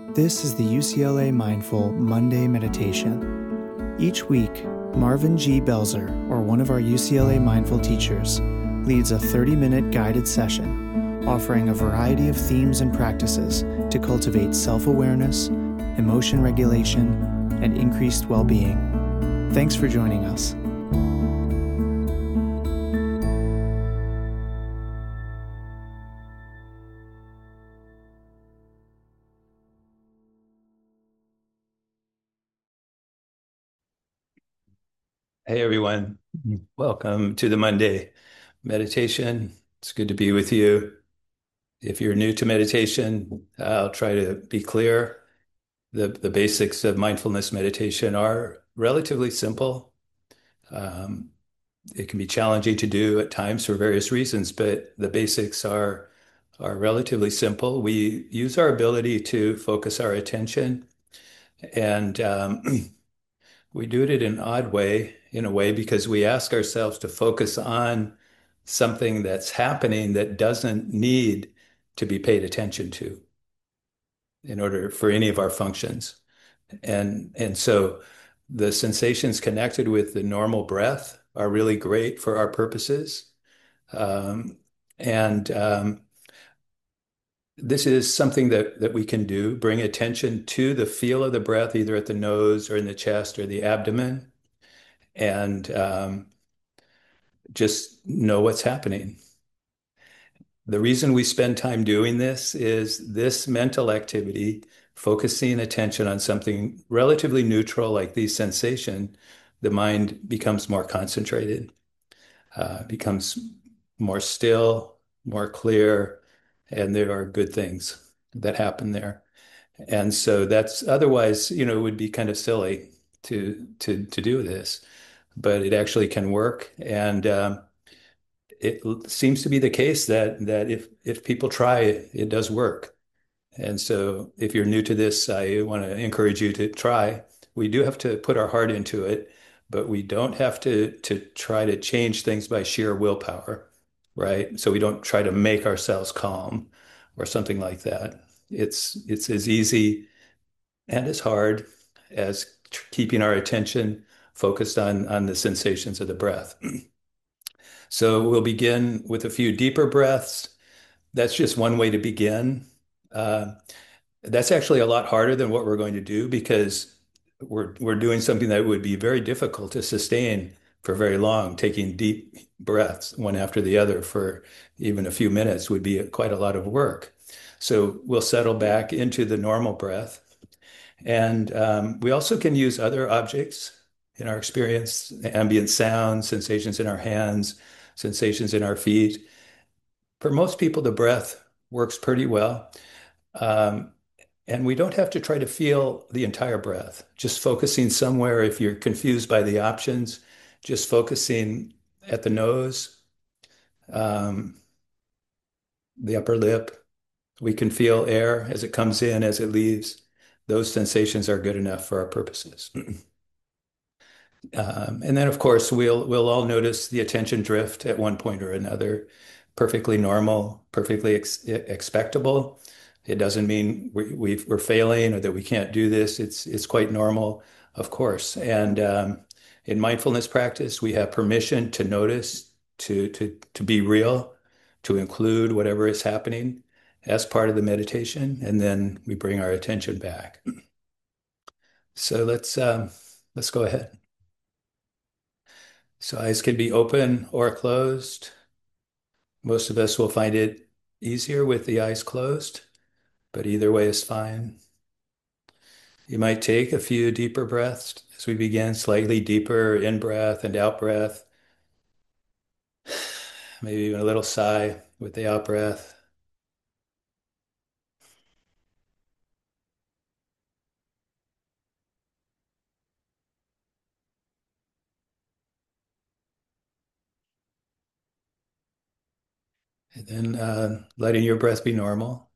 This is the UCLA Mindful Monday Meditation. Each week, Marvin G. Belzer, or one of our UCLA Mindful teachers, leads a 30-minute guided session offering a variety of themes and practices to cultivate self-awareness, emotion regulation, and increased well-being. Thanks for joining us. Hey everyone, welcome to the Monday meditation. It's good to be with you. If you're new to meditation, I'll try to be clear. The basics of mindfulness meditation are relatively simple. Um, it can be challenging to do at times for various reasons, but the basics are relatively simple. We use our ability to focus our attention, and we do it in an odd way, in a way, because we ask ourselves to focus on something that's happening that doesn't need to be paid attention to in order for any of our functions. And so the sensations connected with the normal breath are really great for our purposes. Um, and this is something that we can do, bring attention to the feel of the breath, either at the nose or in the chest or the abdomen, and just know what's happening. The reason we spend time doing this is this mental activity, focusing attention on something relatively neutral like these sensation, the mind becomes more concentrated, becomes more still, more clear, and there are good things that happen there. And so that's otherwise, it would be kind of silly to do this, but it actually can work. And it seems to be the case that if people try it, it does work. And so if you're new to this, I want to encourage you to try. We do have to put our heart into it, but we don't have to try to change things by sheer willpower, right? So we don't try to make ourselves calm or something like that. It's as easy and as hard as keeping our attention focused on the sensations of the breath. So we'll begin with a few deeper breaths. That's just one way to begin. Uh, that's actually a lot harder than what we're going to do because we're doing something that would be very difficult to sustain for very long. Taking deep breaths one after the other for even a few minutes would be quite a lot of work. So we'll settle back into the normal breath. And we also can use other objects in our experience, ambient sounds, sensations in our hands, sensations in our feet. For most people, the breath works pretty well. Um, and we don't have to try to feel the entire breath, just focusing somewhere. If you're confused by the options, just focusing at the nose, um, the upper lip. We can feel air as it comes in, as it leaves. Those sensations are good enough for our purposes. And then, of course, we'll all notice the attention drift at one point or another. Perfectly normal, perfectly expectable. It doesn't mean we're failing or that we can't do this. It's quite normal, of course. And in mindfulness practice, we have permission to notice, to be real, to include whatever is happening as part of the meditation, and then we bring our attention back. So let's go ahead. So eyes can be open or closed. Most of us will find it easier with the eyes closed, but either way is fine. You might take a few deeper breaths as we begin, slightly deeper in breath and out breath, maybe even a little sigh with the out breath. And then letting your breath be normal.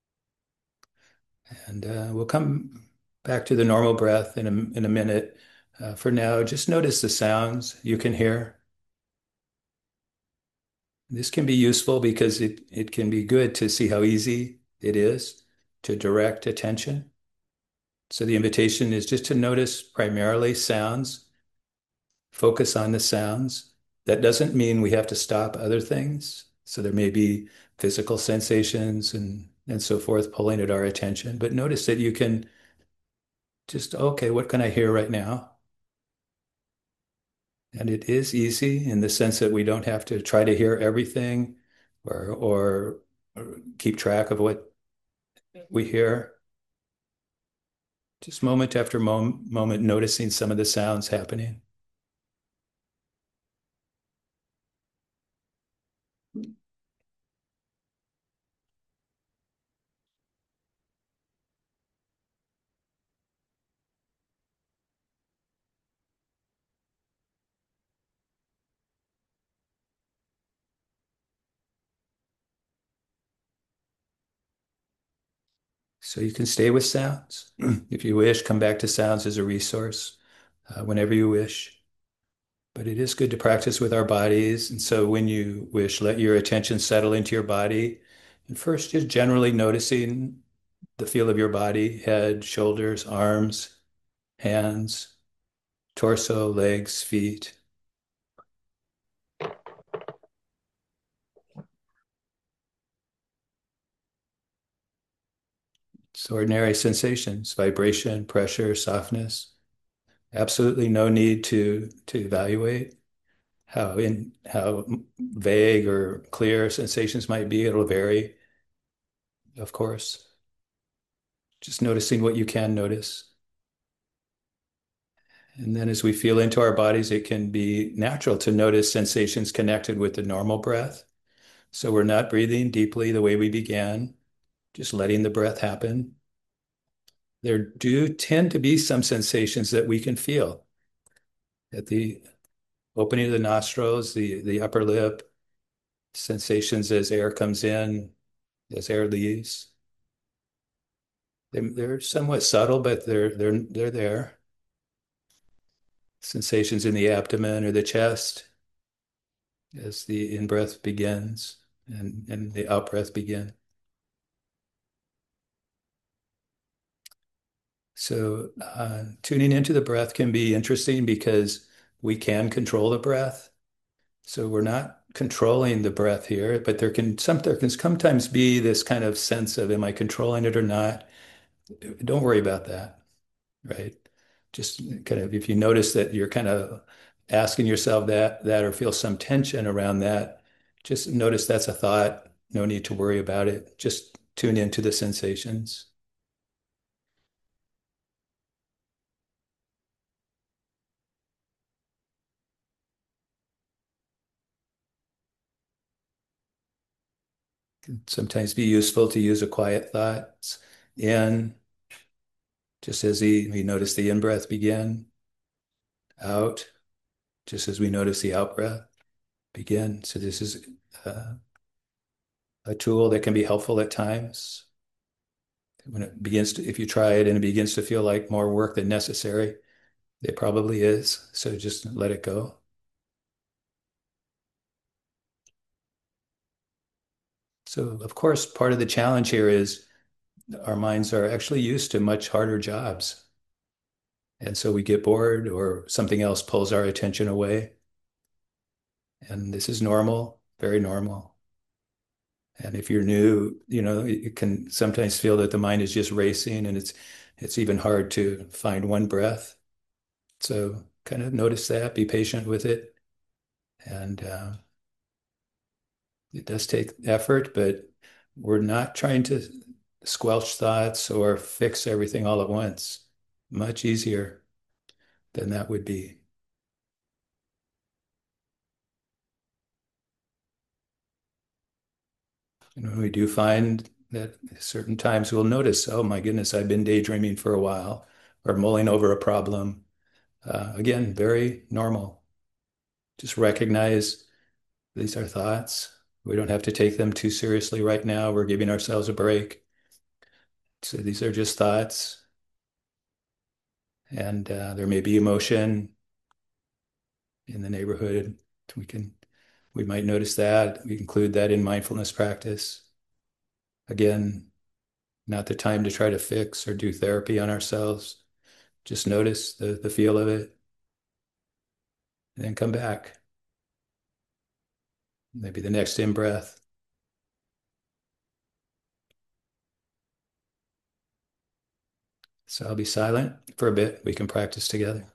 And we'll come back to the normal breath in a minute. For now, just notice the sounds you can hear. This can be useful because it can be good to see how easy it is to direct attention. So the invitation is just to notice primarily sounds, focus on the sounds. That doesn't mean we have to stop other things. So there may be physical sensations and so forth pulling at our attention, but notice that you can just, okay, what can I hear right now? And it is easy in the sense that we don't have to try to hear everything or keep track of what we hear. Just moment after moment, noticing some of the sounds happening. So you can stay with sounds. If you wish, come back to sounds as a resource whenever you wish. But it is good to practice with our bodies. And so when you wish, let your attention settle into your body. And first, just generally noticing the feel of your body, head, shoulders, arms, hands, torso, legs, feet. It's ordinary sensations, vibration, pressure, softness. Absolutely no need to evaluate how vague or clear sensations might be. It'll vary, of course. Just noticing what you can notice. And then as we feel into our bodies, it can be natural to notice sensations connected with the normal breath. So we're not breathing deeply the way we began, just letting the breath happen. There do tend to be some sensations that we can feel at the opening of the nostrils, the upper lip, sensations as air comes in, as air leaves. They're somewhat subtle, but they're there. Sensations in the abdomen or the chest as the in-breath begins and the out-breath begin. So tuning into the breath can be interesting because we can control the breath. So we're not controlling the breath here, but there can sometimes be this kind of sense of, am I controlling it or not? Don't worry about that, right? Just kind of if you notice that you're kind of asking yourself that or feel some tension around that, just notice that's a thought. No need to worry about it. Just tune into the sensations. Can sometimes be useful to use a quiet thought in, just as we notice the in-breath begin, out, just as we notice the out-breath begin. So this is a tool that can be helpful at times. When it begins to, if you try it and it begins to feel like more work than necessary, it probably is. So just let it go. So, of course, part of the challenge here is our minds are actually used to much harder jobs. And so we get bored or something else pulls our attention away. And this is normal, very normal. And if you're new, you can sometimes feel that the mind is just racing and it's even hard to find one breath. So kind of notice that, be patient with it. And it does take effort, but we're not trying to squelch thoughts or fix everything all at once. Much easier than that would be. And when we do find that certain times we'll notice, oh my goodness, I've been daydreaming for a while or mulling over a problem. Again, very normal. Just recognize these are thoughts. We don't have to take them too seriously right now. We're giving ourselves a break. So these are just thoughts. And there may be emotion in the neighborhood. We might notice that. We include that in mindfulness practice. Again, not the time to try to fix or do therapy on ourselves. Just notice the feel of it and then come back. Maybe the next in breath. So I'll be silent for a bit. We can practice together.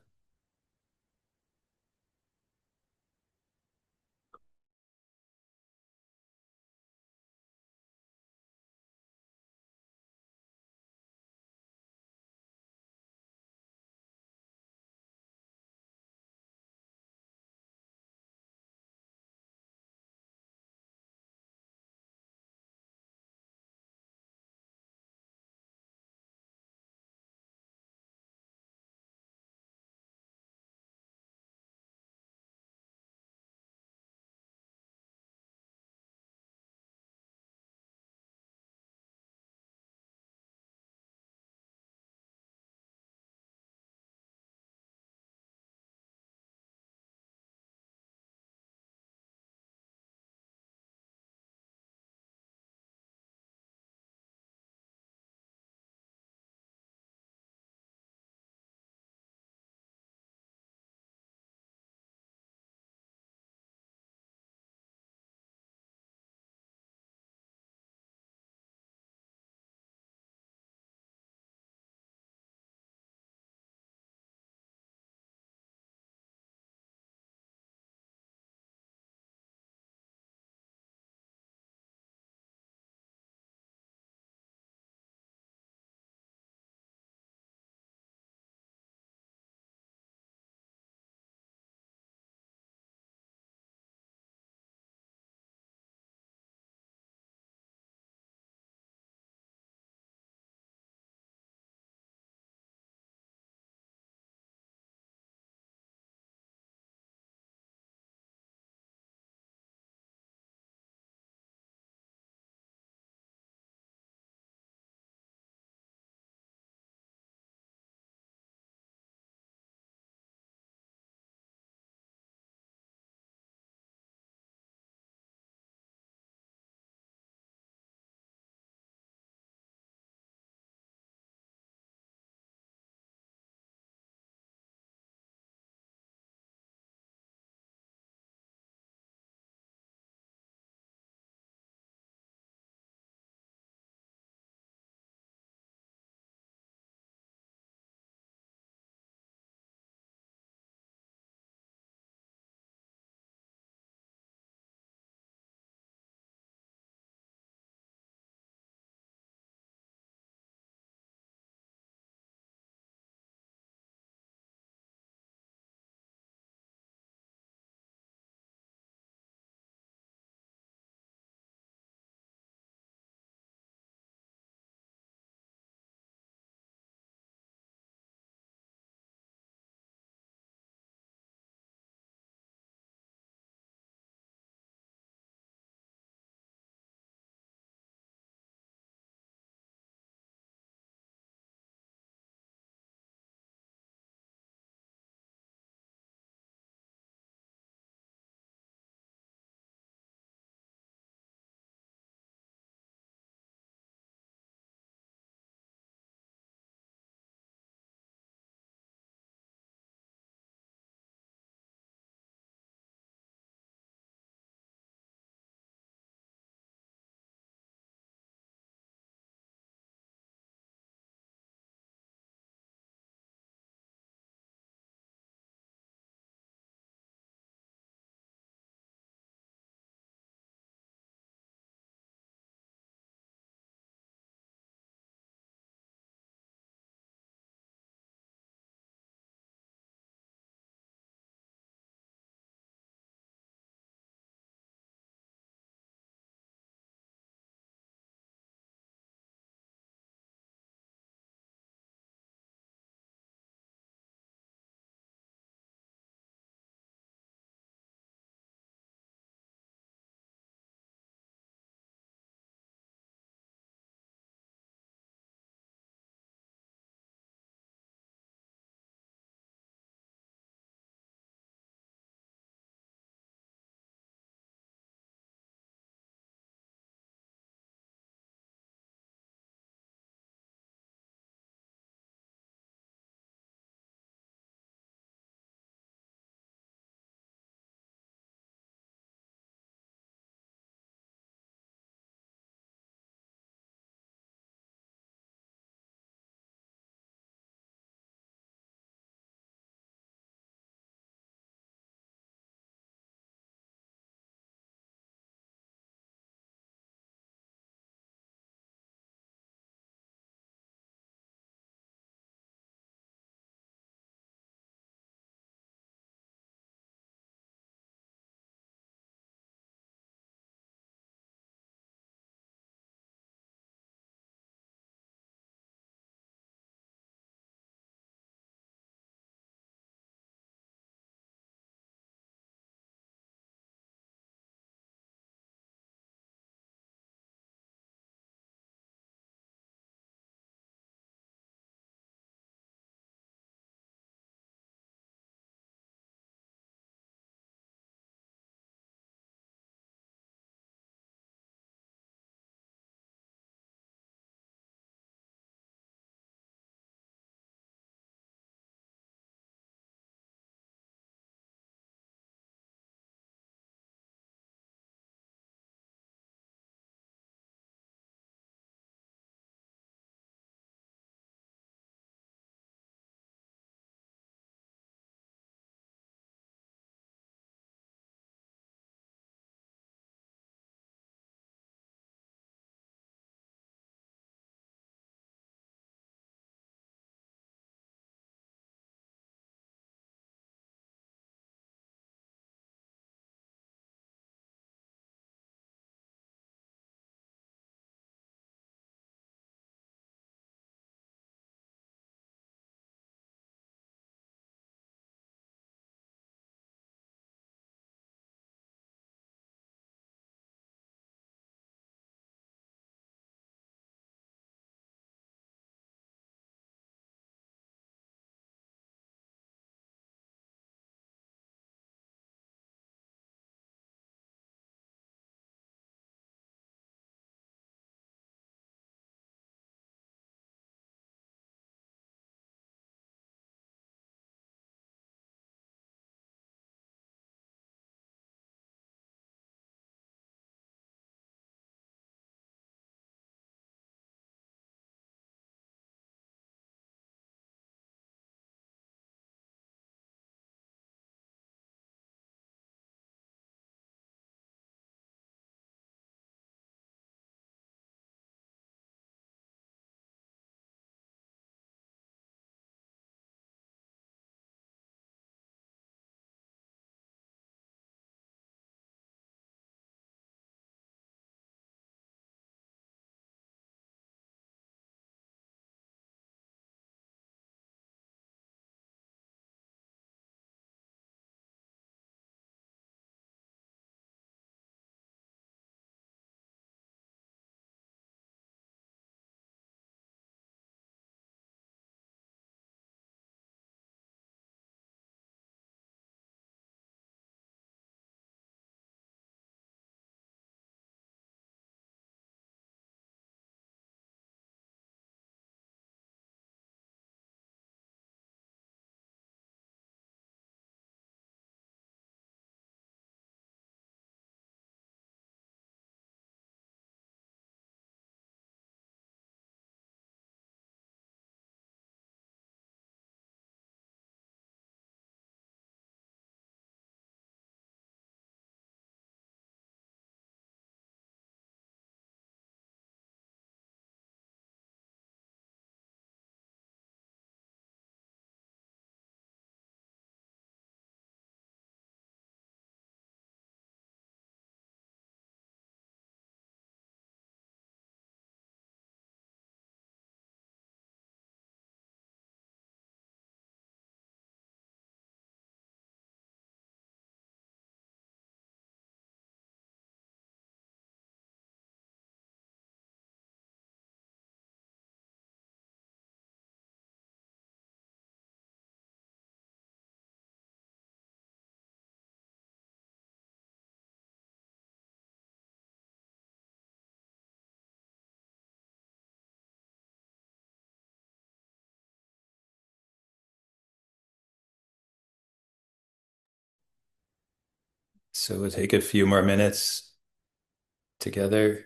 So we'll take a few more minutes together.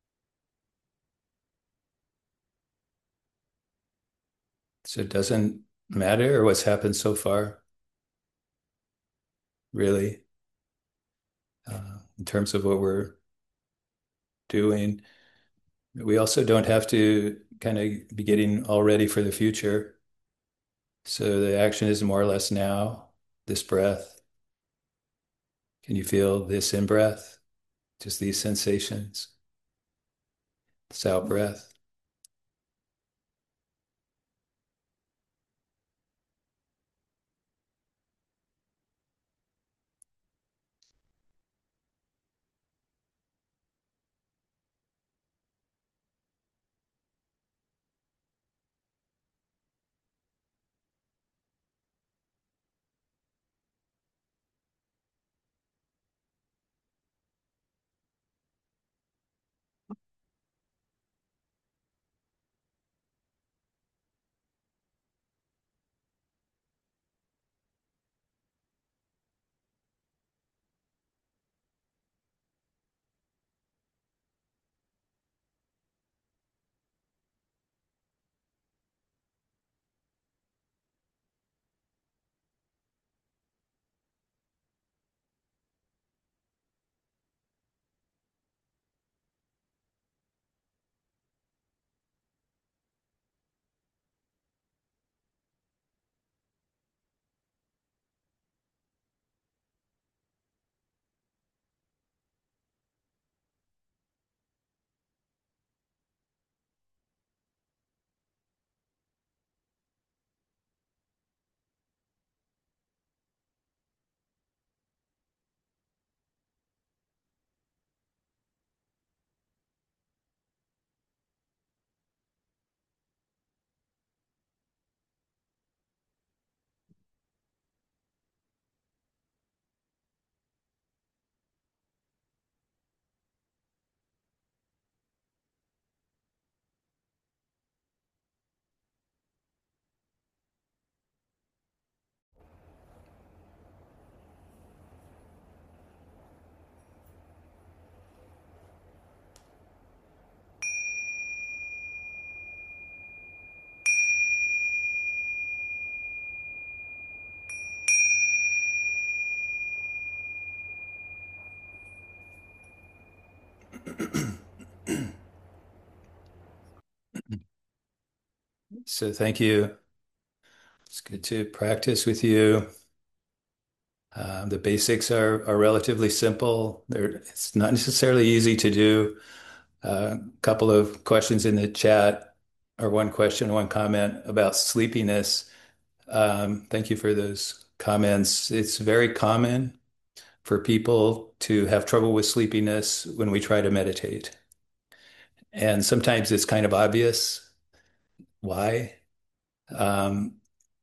So it doesn't matter what's happened so far, really, in terms of what we're doing. We also don't have to kind of be getting all ready for the future. So the action is more or less now, this breath. Can you feel this in breath? Just these sensations, this out breath. So thank you. It's good to practice with you. The basics are relatively simple. It's not necessarily easy to do. A couple of questions in the chat, or one question, one comment about sleepiness. Thank you for those comments. It's very common for people to have trouble with sleepiness when we try to meditate. And sometimes it's kind of obvious why. Um,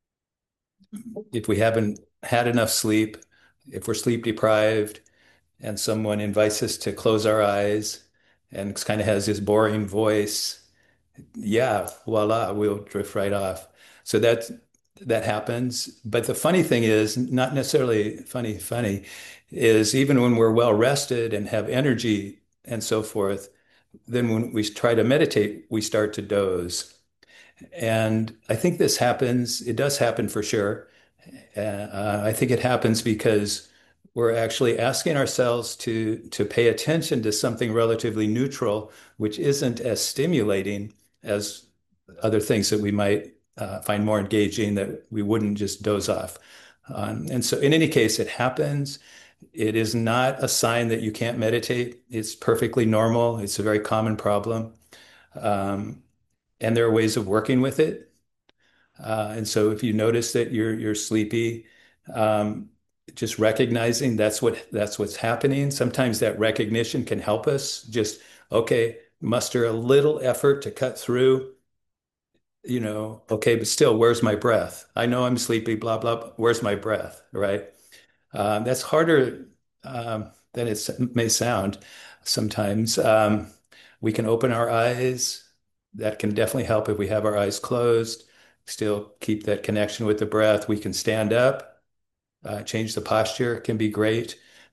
if we haven't had enough sleep, if we're sleep deprived, and someone invites us to close our eyes and kind of has this boring voice, yeah, voila, we'll drift right off. So that happens. But the funny thing is, not necessarily funny, is even when we're well rested and have energy and so forth, then when we try to meditate, we start to doze. And I think this happens, it does happen for sure. I think it happens because we're actually asking ourselves to pay attention to something relatively neutral, which isn't as stimulating as other things that we might find more engaging that we wouldn't just doze off. And so, in any case, it happens. It is not a sign that you can't meditate. It's perfectly normal. It's a very common problem. Um, and there are ways of working with it. And so if you notice that you're sleepy, um, just recognizing that's what's happening. Sometimes that recognition can help us just, okay, muster a little effort to cut through, okay, but still, where's my breath? I know I'm sleepy, blah, blah, blah. Where's my breath, right? That's harder than it may sound sometimes. We can open our eyes. That can definitely help if we have our eyes closed, still keep that connection with the breath. We can stand up, change the posture, can be great.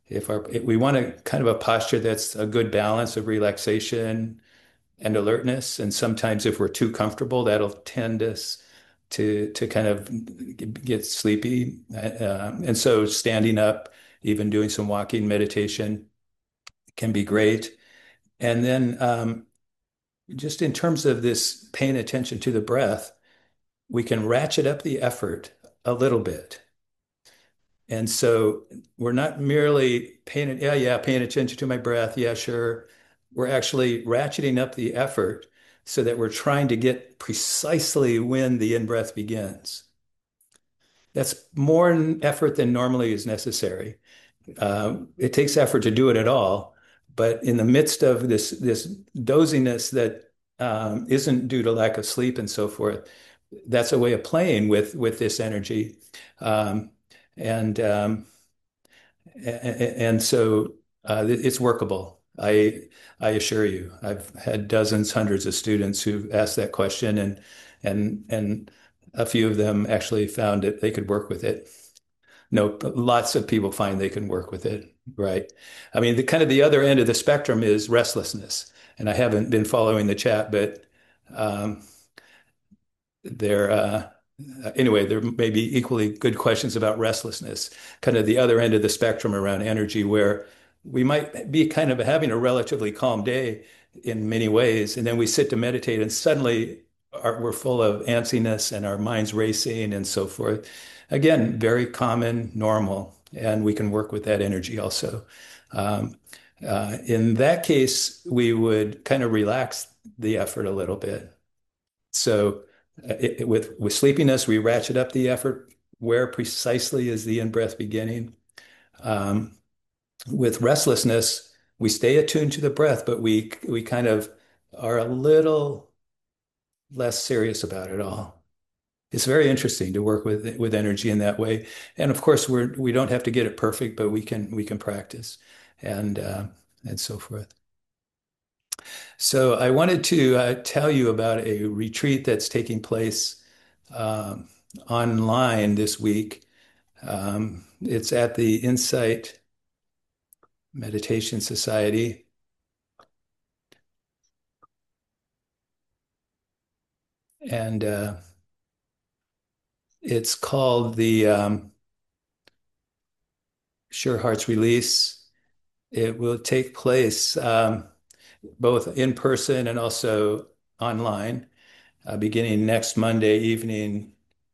If we want a kind of a posture that's a good balance of relaxation and alertness, and sometimes if we're too comfortable, that'll tend us to kind of get sleepy. And so standing up, even doing some walking meditation can be great. And then just in terms of this paying attention to the breath, we can ratchet up the effort a little bit. And so we're not merely paying attention to my breath. Yeah, sure. We're actually ratcheting up the effort so that we're trying to get precisely when the in-breath begins. That's more effort than normally is necessary. It takes effort to do it at all, but in the midst of this doziness that isn't due to lack of sleep and so forth, that's a way of playing with this energy. Um, and and so it's workable. I assure you. I've had dozens, hundreds of students who've asked that question, and a few of them actually found that they could work with it. No, lots of people find they can work with it, right? I mean, the kind of the other end of the spectrum is restlessness, and I haven't been following the chat, but um, there, anyway, there may be equally good questions about restlessness, kind of the other end of the spectrum around energy, where we might be kind of having a relatively calm day in many ways, and then we sit to meditate, and suddenly we're full of antsiness and our mind's racing and so forth. Again, very common, normal, and we can work with that energy also. Um, in that case, we would kind of relax the effort a little bit. So with sleepiness, we ratchet up the effort. Where precisely is the in-breath beginning? Um, with restlessness, we stay attuned to the breath, but we kind of are a little less serious about it all. It's very interesting to work with energy in that way. And of course, we don't have to get it perfect, but we can practice and and so forth. So I wanted to tell you about a retreat that's taking place um, online this week. It's at the Insight Meditation Society, and it's called the Sure Hearts Release. It will take place both in person and also online, beginning next Monday evening,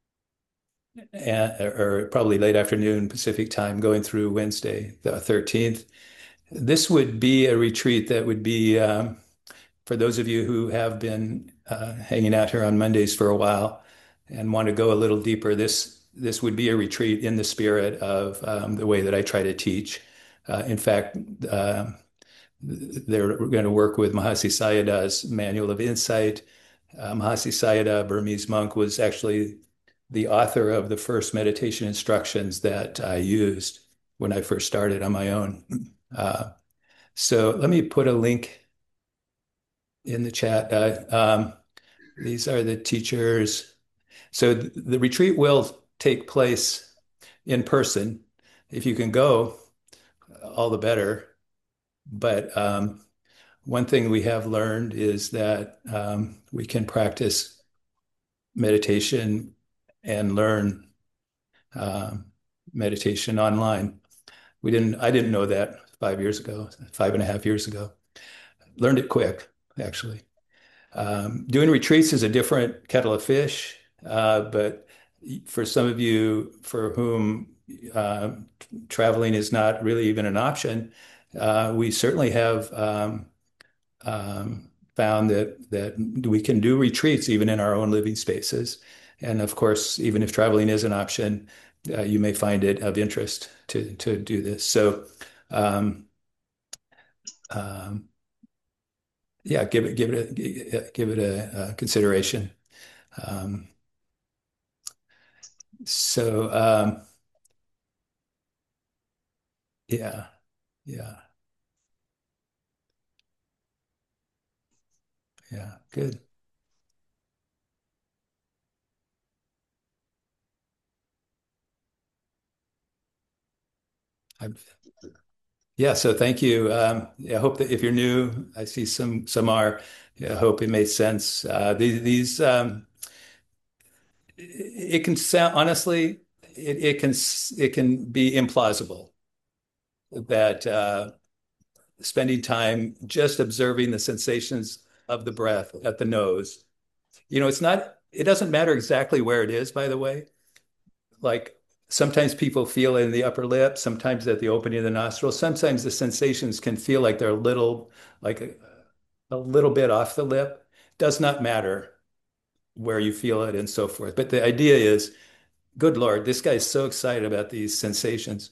or probably late afternoon Pacific time, going through Wednesday, the 13th. This would be a retreat that would be for those of you who have been hanging out here on Mondays for a while and want to go a little deeper. This would be a retreat in the spirit of the way that I try to teach. In fact, they're going to work with Mahasi Sayadaw's Manual of Insight. Mahasi Sayadaw, Burmese monk, was actually the author of the first meditation instructions that I used when I first started on my own. So let me put a link in the chat. These are the teachers. So the retreat will take place in person. If you can go, all the better. But one thing we have learned is that we can practice meditation and learn um, meditation online. I didn't know that 5 years ago, 5.5 years ago. Learned it quick, actually. Doing retreats is a different kettle of fish, but for some of you for whom uh, traveling is not really even an option, we certainly have found that we can do retreats even in our own living spaces. And of course, even if traveling is an option, you may find it of interest to do this. So, um, um, yeah, give it a consideration. Um, so yeah, yeah, yeah, good. I, Yeah, so thank you. I hope that if you're new, I see some are. Yeah, I hope it made sense. These it can sound honestly, it can be implausible that spending time just observing the sensations of the breath at the nose. It doesn't matter exactly where it is, by the way. Like sometimes people feel it in the upper lip, sometimes at the opening of the nostrils. Sometimes the sensations can feel like they're like a little bit off the lip. Does not matter where you feel it and so forth. But the idea is, good Lord, this guy's so excited about these sensations.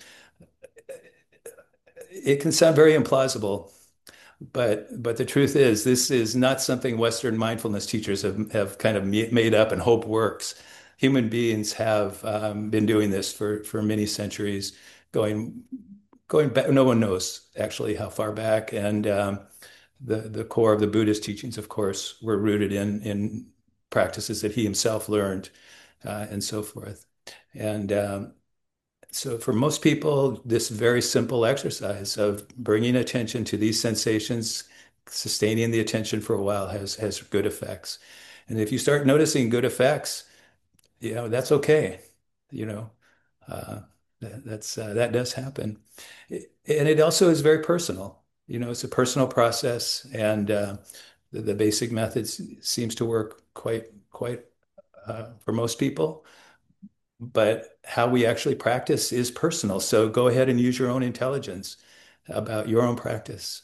It can sound very implausible, but the truth is, this is not something Western mindfulness teachers have kind of made up and hope works. Human beings have been doing this for many centuries, going going back. No one knows actually how far back, and the core of the Buddhist teachings, of course, were rooted in practices that he himself learned, and so forth. And so for most people, this very simple exercise of bringing attention to these sensations, sustaining the attention for a while has good effects. And if you start noticing good effects, that's okay. You know, uh, that does happen. And it also is very personal. It's a personal process, and the basic methods seems to work quite for most people. But how we actually practice is personal. So go ahead and use your own intelligence about your own practice.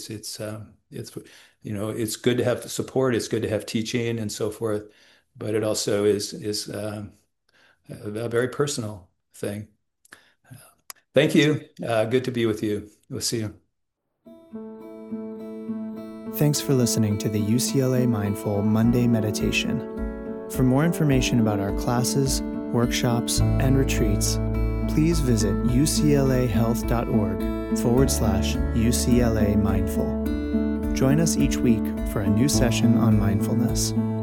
It's good to have support. It's good to have teaching and so forth, but it also is a very personal thing. Thank you. Good to be with you. We'll see you. Thanks for listening to the UCLA Mindful Monday Meditation. For more information about our classes, workshops, and retreats, please visit uclahealth.org/UCLA Mindful. Join us each week for a new session on mindfulness.